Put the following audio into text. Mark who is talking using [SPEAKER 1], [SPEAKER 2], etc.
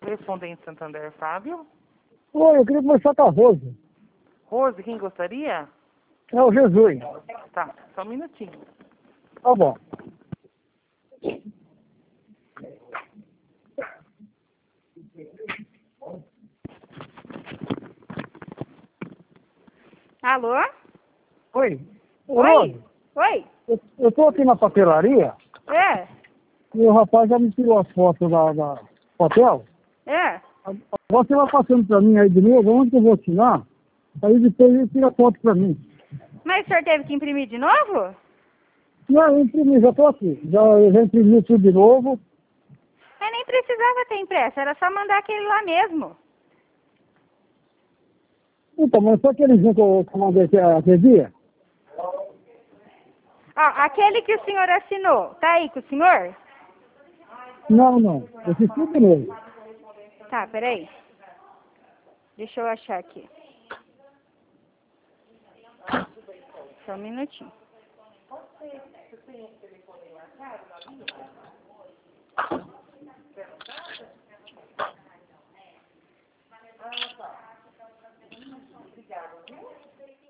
[SPEAKER 1] Correspondente Santander, Fábio.
[SPEAKER 2] Oi, eu queria conversar com a Rose.
[SPEAKER 1] Rose, quem gostaria?
[SPEAKER 2] É o Jesus.
[SPEAKER 1] Tá, só um minutinho.
[SPEAKER 2] Tá bom.
[SPEAKER 3] Alô?
[SPEAKER 2] Oi.
[SPEAKER 3] Oi?
[SPEAKER 2] Rose,
[SPEAKER 3] Oi?
[SPEAKER 2] eu tô aqui na papelaria
[SPEAKER 3] É?
[SPEAKER 2] e o rapaz já me tirou as fotos da papel.
[SPEAKER 3] É?
[SPEAKER 2] Agora você vai passando pra mim aí de novo, onde que eu vou assinar? Aí depois ele tira a foto pra mim.
[SPEAKER 3] Mas o senhor teve que imprimir de novo?
[SPEAKER 2] Não, eu imprimi, já tô aqui. Eu já imprimi tudo de novo.
[SPEAKER 3] Mas nem precisava ter impresso, era só mandar aquele lá mesmo.
[SPEAKER 2] Então, mas só aquele que eu mandei aquele dia?
[SPEAKER 3] Ó, aquele que o senhor assinou, tá aí com o senhor?
[SPEAKER 2] Não, não. Eu fiz tudo de novo.
[SPEAKER 3] Tá, peraí. Deixa eu achar aqui. Só um minutinho.